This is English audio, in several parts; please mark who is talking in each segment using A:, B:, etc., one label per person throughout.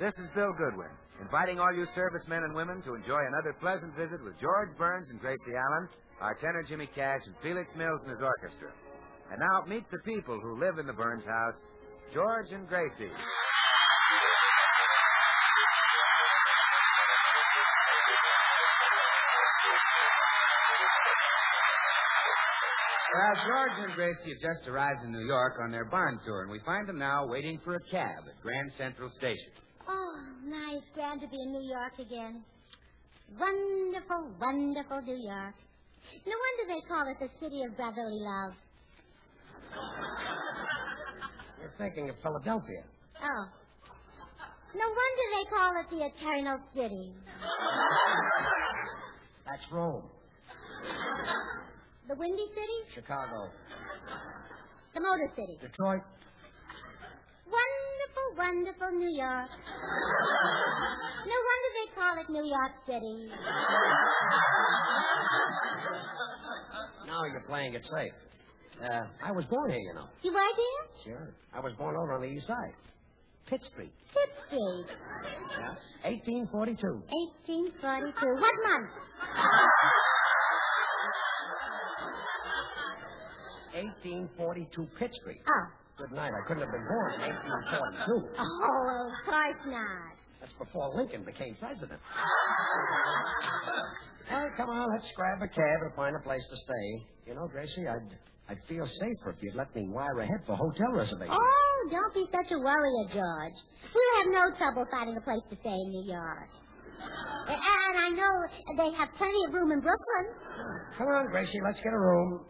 A: This is Bill Goodwin, inviting all you servicemen and women to enjoy another pleasant visit with George Burns and Gracie Allen, our tenor Jimmy Cash, and Felix Mills and his orchestra. And now meet the people who live in the Burns house, George and Gracie. Well, George and Gracie have just arrived in New York on their barn tour, and we find them now waiting for a cab at Grand Central Station.
B: Oh, nice, grand to be in New York again. Wonderful, wonderful New York. No wonder they call it the city of brotherly love.
C: You're thinking of Philadelphia.
B: Oh. No wonder they call it the Eternal City.
C: That's Rome.
B: The Windy City?
C: Chicago.
B: The Motor City?
C: Detroit.
B: Wonderful, wonderful New York. No wonder they call it New York City.
C: Now you're playing it safe. I was born here, you know.
B: You were here?
C: Sure. I was born over on the east side. Pitt Street.
B: Pitt Street.
C: Yeah. 1842.
B: 1842. What month?
C: 1842 Pitt Street.
B: Oh.
C: Good night. I couldn't have been born in 1842.
B: Oh, of course not.
C: That's before Lincoln became president. Well, come on, let's grab a cab and find a place to stay. You know, Gracie, I'd feel safer if you'd let me wire ahead for hotel reservations.
B: Oh, don't be such a worrier, George. We'll have no trouble finding a place to stay in New York. And I know they have plenty of room in Brooklyn.
C: Come on, Gracie, let's get a room.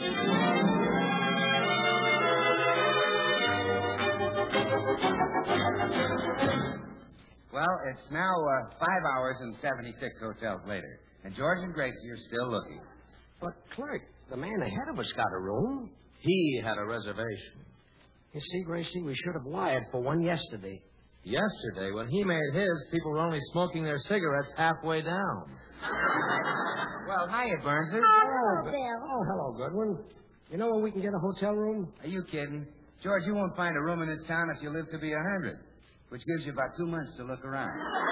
A: Well, it's now 5 hours and 76 hotels later, and George and Gracie are still looking.
C: But, Clerk, the man ahead of us got a room.
D: He had a reservation.
C: You see, Gracie, we should have wired for one yesterday.
D: Yesterday, when he made his, people were only smoking their cigarettes halfway down.
A: Well, hiya, Burnses.
B: Oh, Bill.
C: Oh, hello, Goodwin. You know where we can get a hotel room?
A: Are you kidding? George, you won't find a room in this town if you live to be 100, which gives you about 2 months to look around.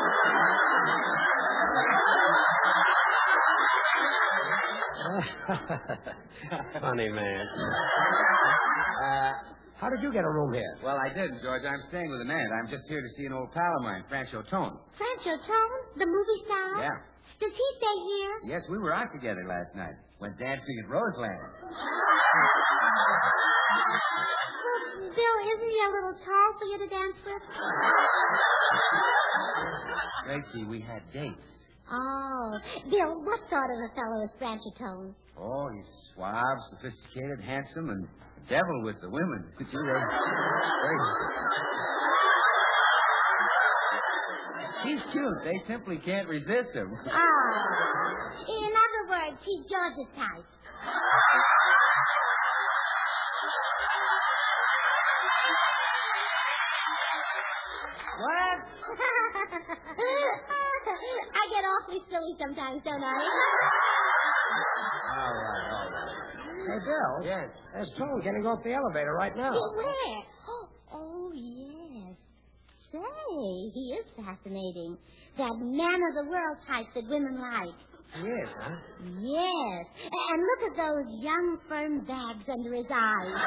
C: Funny man. How did you get a room here?
A: Well, I didn't, George. I'm staying with an aunt. I'm just here to see an old pal of mine, Francho Tone.
B: Francho Tone, the movie star?
A: Yeah.
B: Does he stay here?
A: Yes, we were out together last night. Went dancing at Roseland.
B: Well, Bill, isn't he a little tall for you to dance with?
A: Gracie, we had dates.
B: Oh. Bill, what sort of a fellow is Francho Tone?
A: Oh, he's suave, sophisticated, handsome, and the devil with the women. He's cute. They simply can't resist him.
B: Ah. In other words, he's George's type.
A: What?
B: I get awfully silly sometimes, don't I?
A: All right.
C: Hey, Bill.
A: Yes.
C: There's Tone getting off the elevator right now.
B: Where? Oh, yes. Say, he is fascinating. That man of the world type that women like.
C: He is, huh?
B: Yes. And look at those young, firm bags under his eyes.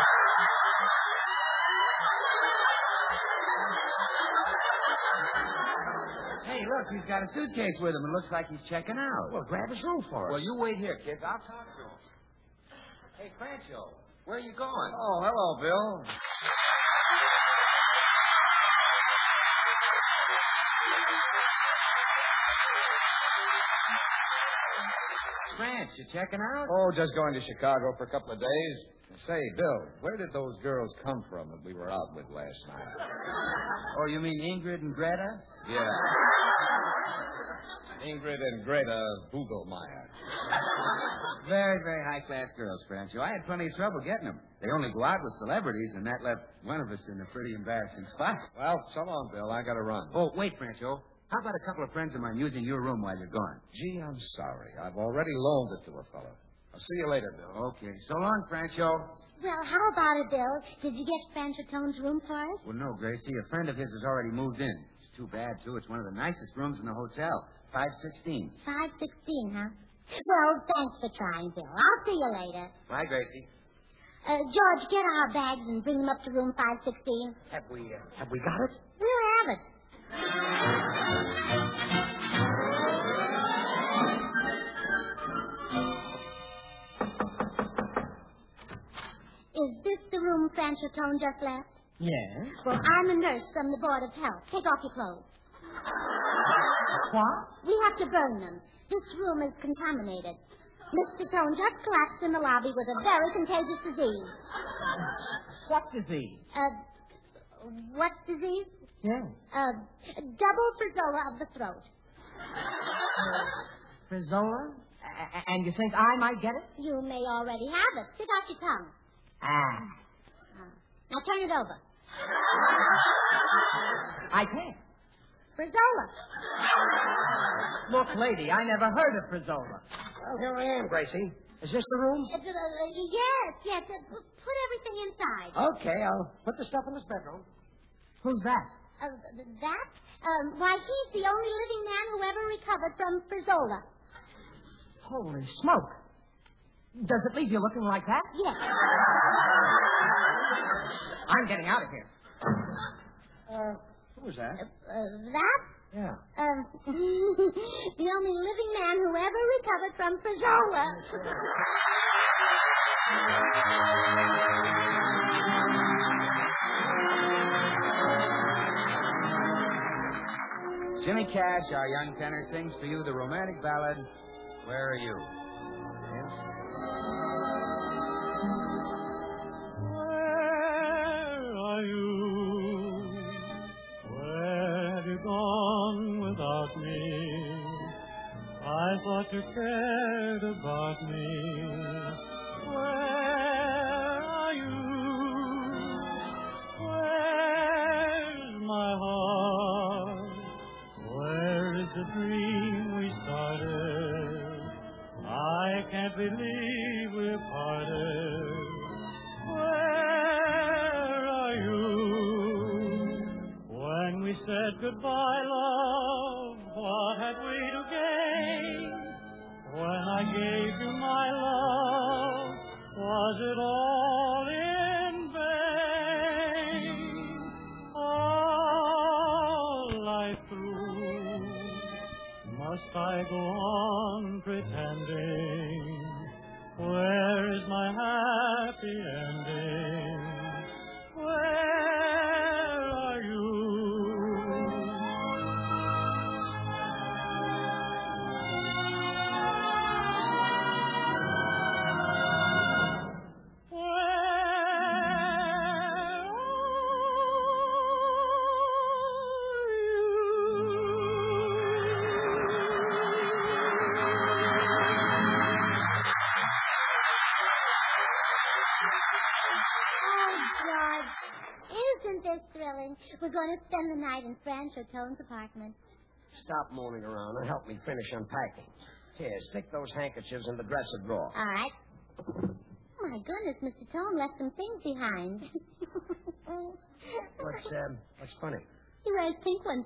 A: Hey, look, he's got a suitcase with him. It looks like he's checking out.
C: Well, grab his room for us.
A: Well, you wait here, kids. I'll talk to him. Hey, Francho, where are you going?
D: Oh, hello, Bill.
A: France, you checking out?
D: Oh, just going to Chicago for a couple of days. Say, Bill, where did those girls come from that we were out with last night?
A: Oh, you mean Ingrid and Greta?
D: Yeah. Ingrid and Greta Bugelmeyer.
A: Very, very high-class girls, Francho. I had plenty of trouble getting them. They only go out with celebrities, and that left one of us in a pretty embarrassing spot.
D: Well, so long, Bill. I got to run.
A: Oh, wait, Francho. How about a couple of friends of mine using your room while you're gone?
D: Gee, I'm sorry. I've already loaned it to a fella. I'll see you later, Bill.
A: Okay. So long, Francho.
B: Well, how about it, Bill? Did you get Francho Tone's room for us?
A: Well, no, Gracie. A friend of his has already moved in. too bad, too. It's one of the nicest rooms in the hotel. 516.
B: 516, huh? Well, thanks for trying, Bill. I'll see you later.
A: Bye, Gracie.
B: George, get our bags and bring them up to room 516.
C: Have we got it?
B: We'll have it. Is this the room Francis Tone just left?
C: Yes.
B: Well, I'm a nurse from the Board of Health. Take off your clothes.
C: What?
B: We have to burn them. This room is contaminated. Mr. Tone just collapsed in the lobby with a very contagious disease.
C: What disease?
B: What disease?
C: Yeah.
B: Double frizola of the throat.
C: Frizola? And you think I might get it?
B: You may already have it. Stick out your tongue. Now turn it over.
C: I can't.
B: Frizola.
C: Look, lady, I never heard of Frizola. Well, here I am, Gracie. Is this the room?
B: Yes. Put everything inside.
C: Okay, I'll put the stuff in this bedroom. Who's that?
B: That? Why, he's the only living man who ever recovered from Frizola.
C: Holy smoke. Does it leave you looking like that?
B: Yes.
C: I'm getting out of here. Who was that?
B: That?
C: Yeah.
B: The only living man who ever recovered from Frizola.
A: Jimmy Cash, our young tenor, sings for you the romantic ballad, Where Are You?
E: Where are you? Where have you gone without me? I thought you cared about me. Where are you? Where's my heart? Where is the dream we started? I can't believe we're parted. Where are you? When we said goodbye, love, what had we to gain? When I gave you my love, was it all in vain? All life through, must I go on pretending? Where is my happy ending? Where are you?
B: Isn't this thrilling? We're going to spend the night in Francis Tone's apartment.
C: Stop moaning around and help me finish unpacking. Here, stick those handkerchiefs in the dresser drawer.
B: All right. Oh, my goodness, Mr. Tone left some things behind.
C: What's funny?
B: He wears pink ones.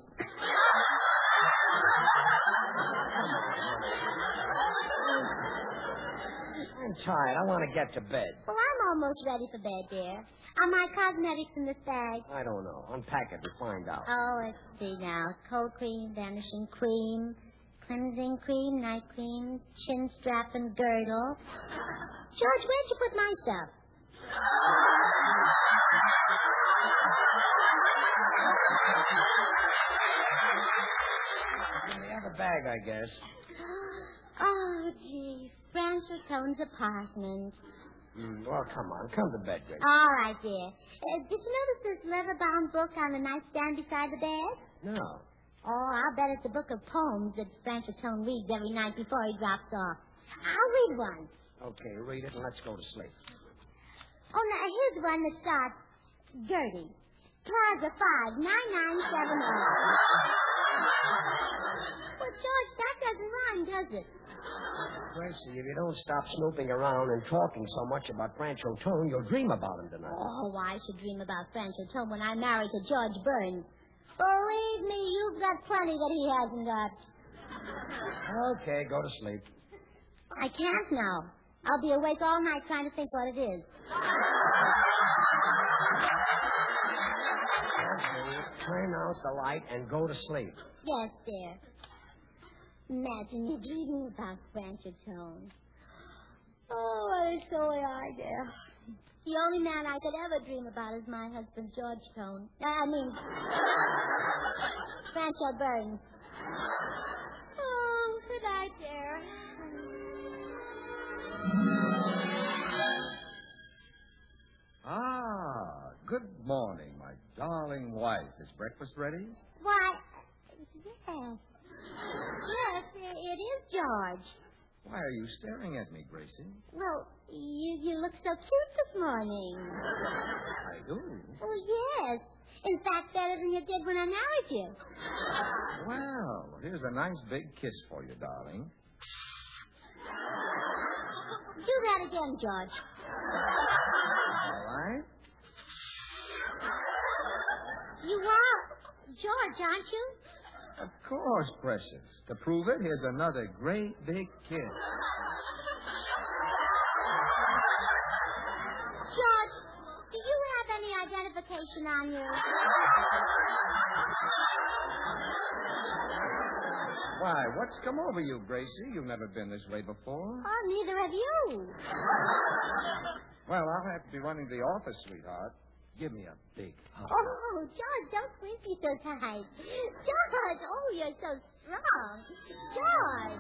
C: I'm tired. I want to get to bed.
B: Well, I'm almost ready for bed, dear. Are my cosmetics in this bag?
C: I don't know. Unpack it and find out.
B: Oh, let's see now. Cold cream, vanishing cream, cleansing cream, night cream, chin strap and girdle. George, where'd you put my stuff?
C: In the other bag, I guess.
B: Oh, gee. Francis Tone's apartment.
C: Well, come on. Come to bed, Grace.
B: All right, dear. Did you notice this leather-bound book on the nightstand beside the bed?
C: No.
B: Oh, I'll bet it's a book of poems that Francis Tone reads every night before he drops off. I'll read one.
C: Okay, read it and let's go to sleep.
B: Oh, now, here's one that starts, Gertie, Plaza 5, 9970. Well, George, that doesn't rhyme, does it?
C: Gracie, if you don't stop snooping around and talking so much about Francis Tone, you'll dream about him tonight.
B: Oh, I should dream about Francis Tone when I'm married to George Burns. Believe me, you've got plenty that he hasn't got.
C: Okay, go to sleep.
B: I can't now. I'll be awake all night trying to think what it is.
C: Turn out the light and go to sleep.
B: Yes, dear. Imagine you dreaming about Francis Tone. Oh, what a silly idea. The only man I could ever dream about is my husband, George Tone. Francis Burns. Oh, good night, dear.
D: Good morning, my darling wife. Is breakfast ready?
B: Why, yes. Yes, it is George.
D: Why are you staring at me, Gracie?
B: Well, you look so cute this morning.
D: I do.
B: Oh, yes. In fact, better than you did when I married you.
D: Well, here's a nice big kiss for you, darling.
B: Do that again, George.
D: All right.
B: You are George, aren't you?
D: Of course, precious. To prove it, here's another great big kiss.
B: George, do you have any identification on you?
D: Why, what's come over you, Gracie? You've never been this way before.
B: Oh, neither have you.
D: Well, I'll have to be running to the office, sweetheart. Give me a big hug.
B: Oh, George, don't squeeze me so tight. George, oh, you're so strong. George!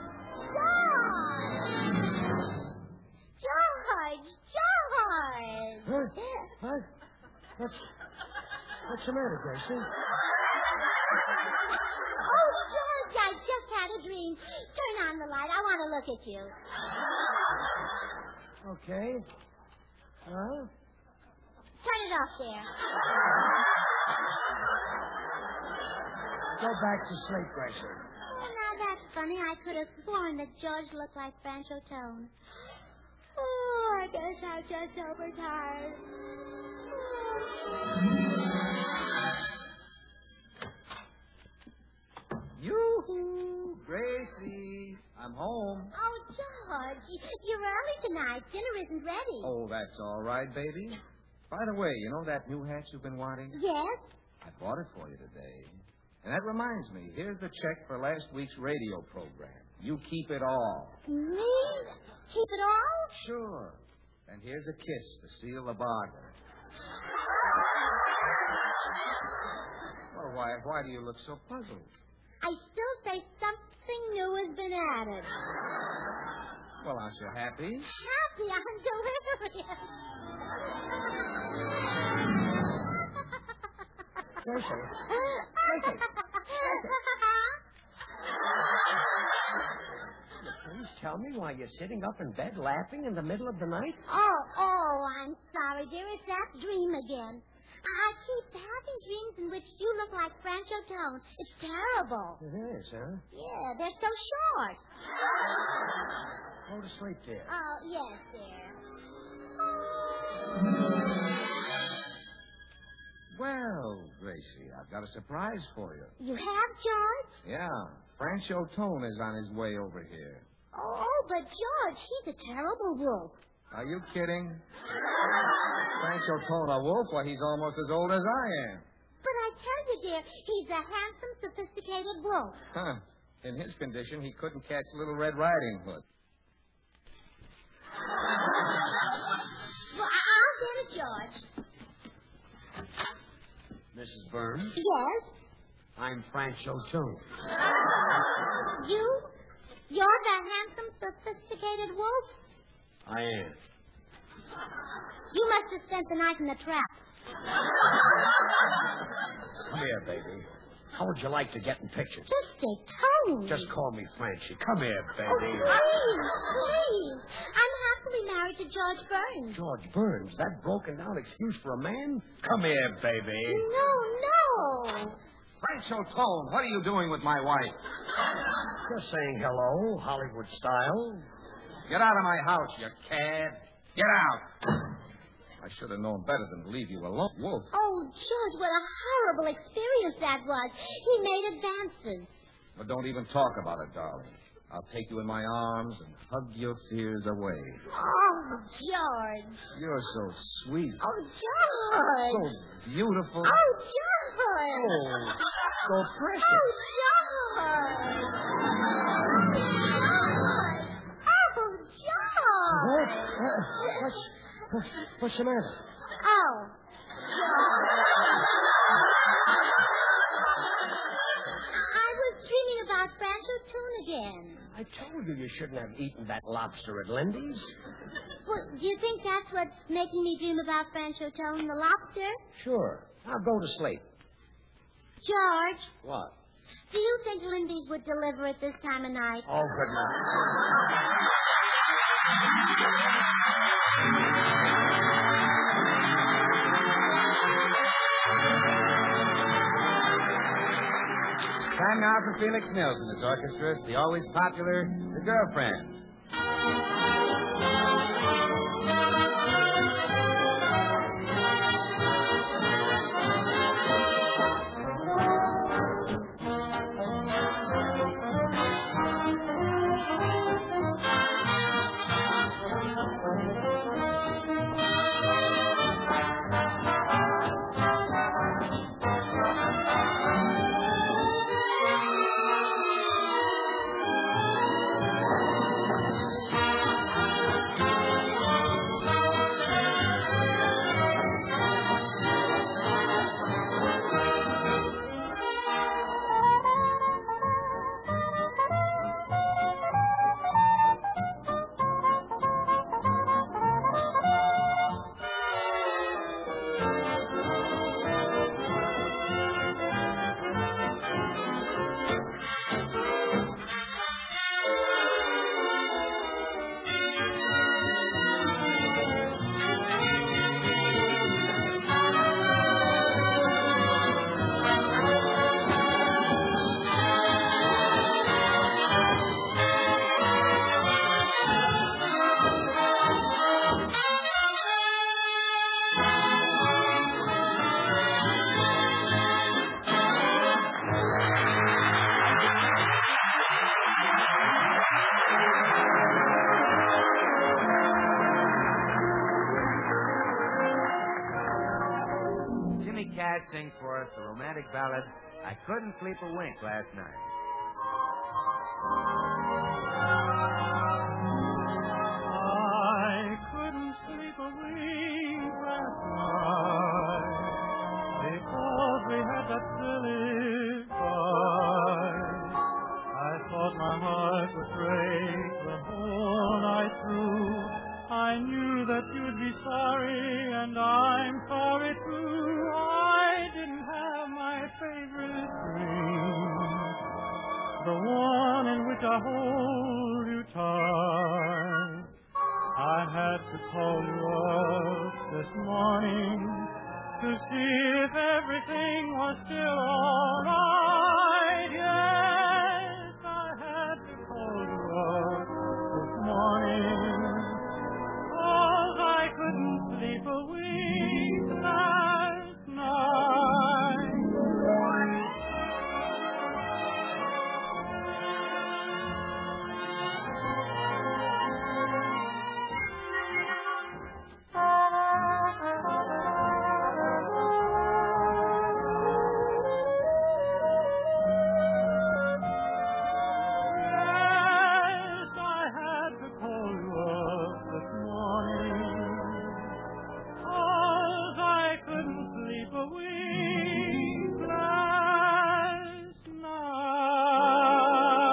C: What? What's the matter, Gracie?
B: Oh, George, I just had a dream. Turn on the light. I want to look at you.
C: Okay. Huh?
B: Turn it off there.
C: Go back to sleep, Gracie.
B: Oh, now that's funny. I could have sworn that George looked like Francis Tone. Oh, I guess I'm just overtired.
D: Yoo-hoo, Gracie. I'm home.
B: Oh, George, you're early tonight. Dinner isn't ready.
D: Oh, that's all right, baby. By the way, you know that new hat you've been wanting?
B: Yes?
D: I bought it for you today. And that reminds me, here's the check for last week's radio program. You keep it all.
B: Me? Keep it all?
D: Sure. And here's a kiss to seal the bargain. Well, why do you look so puzzled?
B: I still say something new has been added.
D: Well, aren't you happy?
B: Happy, I'm delirious.
C: Gracie. Please tell me why you're sitting up in bed laughing in the middle of the night?
B: Oh, I'm sorry, dear. It's that dream again. I keep having dreams in which you look like Francis Tone. It's terrible.
C: It is, huh?
B: Yeah, they're so short.
C: Go to sleep, dear.
B: Oh, yes, dear.
D: Well, Gracie, I've got a surprise for you.
B: You have, George?
D: Yeah, Francis Tone is on his way over here.
B: Oh, but George, he's a terrible wolf.
D: Are you kidding? Francis Tone, a wolf? Why, he's almost as old as I am.
B: But I tell you, dear, he's a handsome, sophisticated wolf.
D: Huh. In his condition, he couldn't catch Little Red Riding Hood.
B: Well, I'll get it, George.
C: Mrs. Burns?
B: Yes?
C: I'm Francis Tone.
B: You? You're the handsome, sophisticated wolf?
C: I am.
B: You must have spent the night in the trap.
C: Come here, baby. How would you like to get in pictures?
B: Mr. Tone.
C: Just call me Francie. Come here,
B: Oh,
C: baby.
B: please. I'm happily married to George Burns.
C: George Burns, that broken-down excuse for a man? Come here, baby.
B: No.
D: Francis Tone, what are you doing with my wife?
C: Just saying hello, Hollywood style.
D: Get out of my house, you cad. Get out. I should have known better than to leave you alone. Wolf.
B: Oh, George, what a horrible experience that was. He made advances.
D: But don't even talk about it, darling. I'll take you in my arms and hug your fears away.
B: Oh, George.
D: You're so sweet.
B: Oh, George.
D: So beautiful.
B: Oh, George.
D: Oh, so precious.
B: Oh, George. Oh, George.
C: What's the matter?
B: Oh, I was dreaming about Francis Tune again.
C: I told you shouldn't have eaten that lobster at Lindy's.
B: Well, do you think that's what's making me dream about Franco Tone, the lobster?
C: Sure. Now go to sleep.
B: George,
C: What?
B: do you think Lindy's would deliver it this time of night?
C: Oh, good night.
A: Time now for Felix Mills and his orchestra. The always popular The Girlfriend. Jimmy Cash sings for us the romantic ballad, I Couldn't Sleep a Wink Last Night.
E: I couldn't sleep a wink last night because we had that silly fight. I thought my heart would break the whole night through. I knew that you'd be sorry, and I'm sorry too. I didn't have my favorite dream, the one in which I hold you tight. I had to call you up this morning to see if everything was still all right. Yes, I had to call you up this morning, 'cause I couldn't sleep a wink last night. Yes, I had to call you up this morning, 'cause I couldn't sleep a wink last night.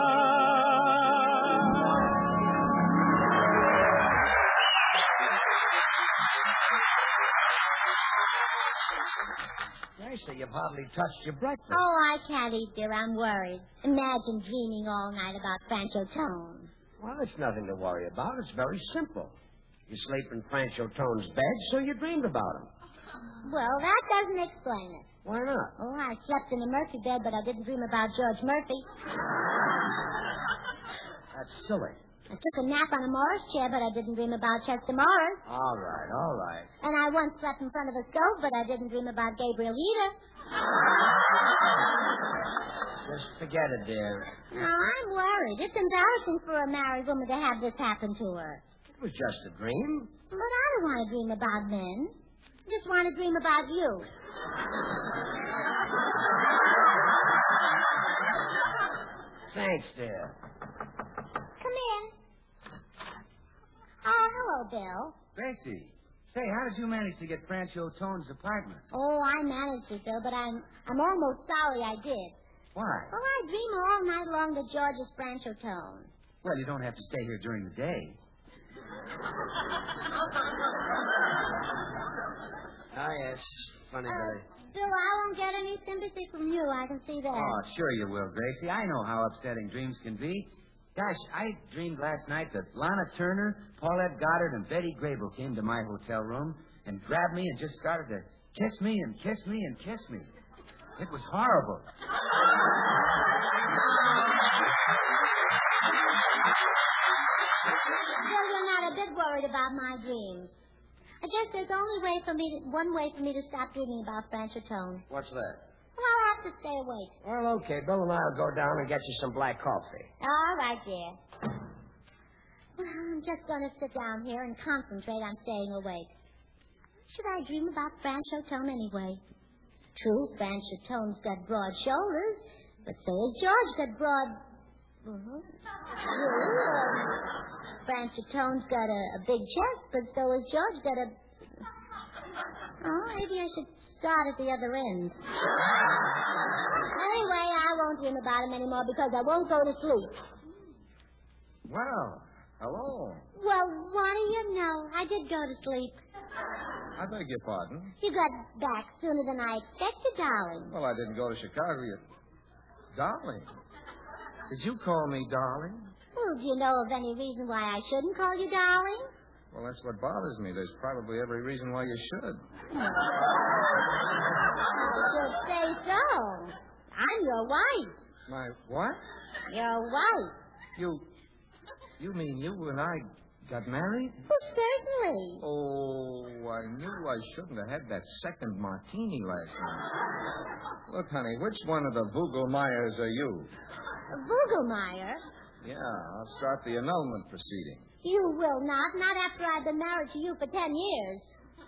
C: Gracie, you've hardly touched your breakfast.
B: Oh, I can't eat, dear. I'm worried. Imagine dreaming all night about Franco Tone.
C: Well, it's nothing to worry about. It's very simple. You sleep in Franco Tone's bed, so you dreamed about him.
B: Well, that doesn't explain it.
C: Why not?
B: Oh, I slept in a Murphy bed, but I didn't dream about George Murphy.
C: That's silly.
B: I took a nap on a Morris chair, but I didn't dream about Chester Morris.
C: All right.
B: And I once slept in front of a stove, but I didn't dream about Gabriel Heater.
C: Just forget it, dear.
B: No, I'm worried. It's embarrassing for a married woman to have this happen to her.
C: It was just a dream.
B: But I don't want to dream about men. I just want to dream about you.
C: Thanks, dear.
B: Come in. Oh, hello, Bill.
A: Gracie, say, how did you manage to get Francho Tone's apartment?
B: Oh, I managed it, Bill, but I'm almost sorry I did.
A: Why?
B: Well, I dream all night long that George is Francho Tone.
A: Well, you don't have to stay here during the day.
C: Oh, yes. Funny, Billy.
B: Bill, I won't get any sympathy from you. I can see that.
A: Oh, sure you will, Gracie. I know how upsetting dreams can be. Gosh, I dreamed last night that Lana Turner, Paulette Goddard, and Betty Grable came to my hotel room and grabbed me and just started to kiss me and kiss me and kiss me. It was horrible.
B: Bill, you're not a bit worried about my dreams. I guess there's only one way for me to stop dreaming about Francho Tone.
C: What's that?
B: Well, I'll have to stay awake.
C: Well, okay. Bill and I'll go down and get you some black coffee.
B: All right, dear. Well, I'm just going to sit down here and concentrate on staying awake. Should I dream about Francho Tone anyway? True, Francho Tone's got broad shoulders, but so has George got broad... Francho Tone's got a big chest, but so has George got a... Oh, maybe I should start at the other end. Anyway, I won't dream about him anymore because I won't go to sleep.
D: Well, hello.
B: Well, what do you know? I did go to sleep.
D: I beg your pardon.
B: You got back sooner than I expected, darling.
D: Well, I didn't go to Chicago yet. Darling. Did you call me darling?
B: Well, do you know of any reason why I shouldn't call you darling?
D: Well, that's what bothers me. There's probably every reason why you should.
B: I should say so. I'm your wife.
D: My what?
B: Your wife.
D: You mean you and I got married?
B: Well, certainly.
D: Oh, I knew I shouldn't have had that second martini last night. Look, honey, which one of the Vogelmeyers are you?
B: Vogelmeyer?
D: Yeah, I'll start the annulment proceeding.
B: You will not after I've been married to you for 10 years.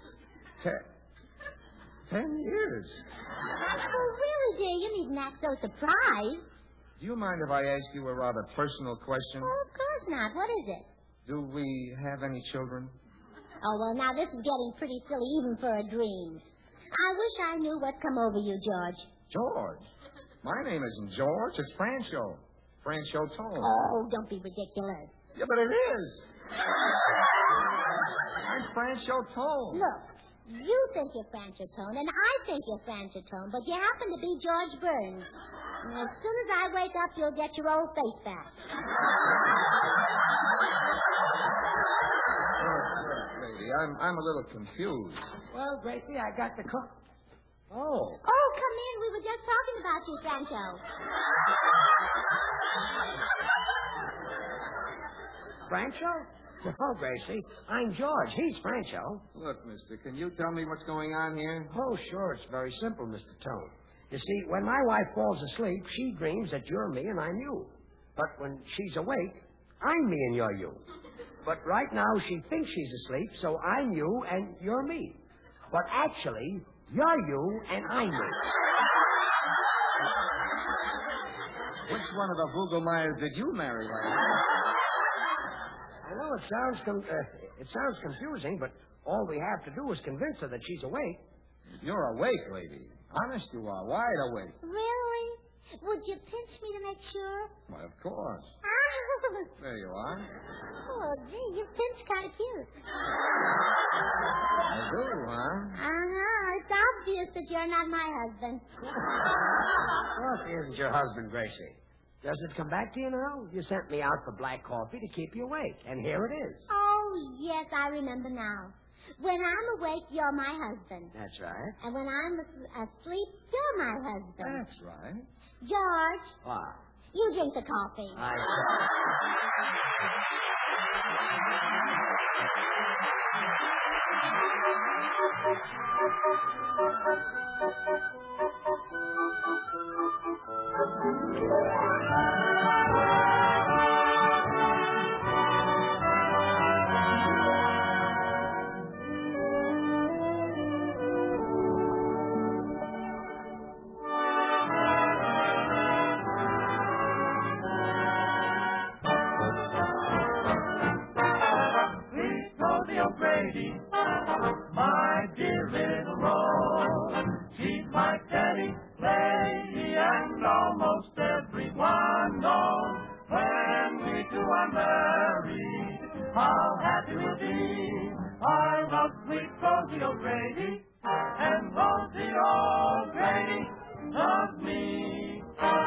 D: 10 years?
B: Oh, really, dear, you needn't act so surprised.
D: Do you mind if I ask you a rather personal question?
B: Oh, of course not. What is it?
D: Do we have any children?
B: Oh, well, now this is getting pretty silly even for a dream. I wish I knew what's come over you, George.
D: George? My name isn't George. It's Francho. Francho Tone.
B: Oh, don't be ridiculous.
D: Yeah, but it is. I'm Francho Tone.
B: Look, you think you're Francho Tone, and I think you're Francho Tone, but you happen to be George Burns. And as soon as I wake up, you'll get your old face back.
D: Lady, I'm a little confused.
C: Well, Gracie, I got the cook. Oh.
B: Oh, come in. We were just talking about you, Francho.
C: Francho? Oh, Gracie, I'm George. He's Francho.
D: Look, mister, can you tell me what's going on here?
C: Oh, sure. It's very simple, Mr. Tone. You see, when my wife falls asleep, she dreams that you're me and I'm you. But when she's awake, I'm me and you're you. But right now, she thinks she's asleep, so I'm you and you're me. But actually, you're you and I'm me.
D: Which one of the Vogelmeyers did you marry last night?
C: I know it sounds confusing, but all we have to do is convince her that she's awake.
D: You're awake, lady. Honest you are. Wide awake.
B: Really? Would you pinch me to make sure?
D: Why, of course. There you are.
B: Oh, gee, your pinch kind of cute.
D: I do, huh?
B: It's obvious that you're not my husband.
C: Well, if he isn't your husband, Gracie. Does it come back to you now? You sent me out for black coffee to keep you awake, and here it is.
B: Oh, yes, I remember now. When I'm awake, you're my husband.
C: That's right.
B: And when I'm asleep, you're my husband.
D: That's right.
B: George,
C: What?
B: you drink the coffee.
E: Sweet Rosie O'Grady, my dear little Rose. She's my teddy lady, and almost everyone knows when we two are married, how happy we'll be. I love sweet Rosie O'Grady, and Rosie O'Grady loves me.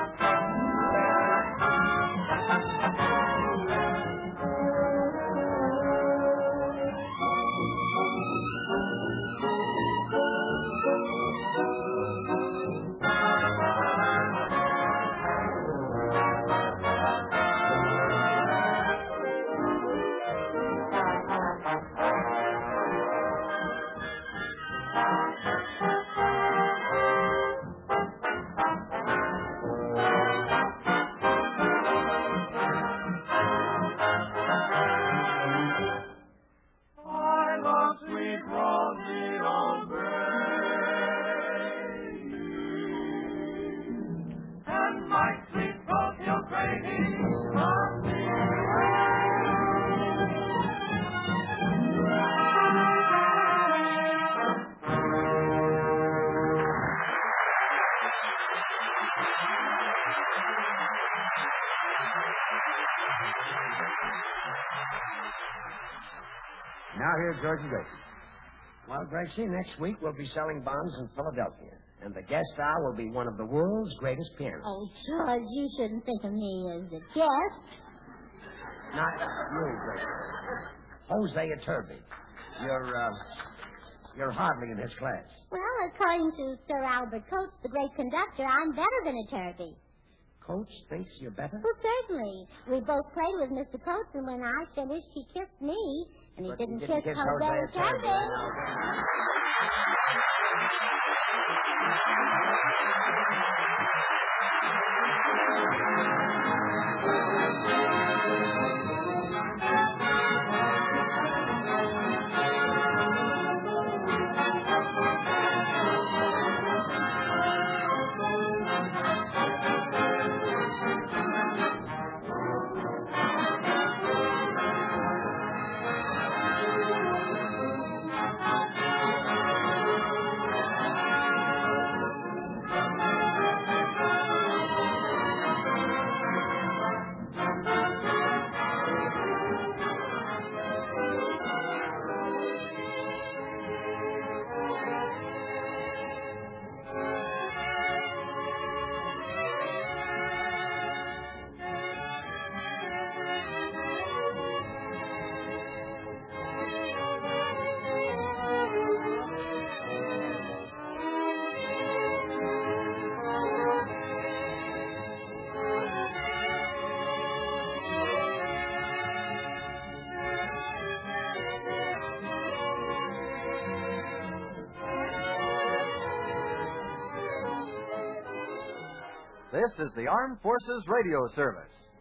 E: I love sweet Rosie O'Grady, and my sweet Rosie O'Grady loves me.
A: Now here's George and Gracie.
C: Well, Gracie, next week we'll be selling bonds in Philadelphia. And the guest star will be one of the world's greatest pianists.
B: Oh, George, you shouldn't think of me as a guest.
C: Not you, Gracie. Jose Iturbe. You're hardly in his class.
B: Well, according to Sir Albert Coates, the great conductor, I'm better than a turkey.
C: Coach thinks you're better?
B: Well, certainly. We both played with Mr. Coates, and when I finished, he kissed me, and he
C: But
B: didn't
C: you
B: kiss
C: kiss
B: Jose
C: Iturbe.
B: Iturbe.
F: This is the Armed Forces Radio Service.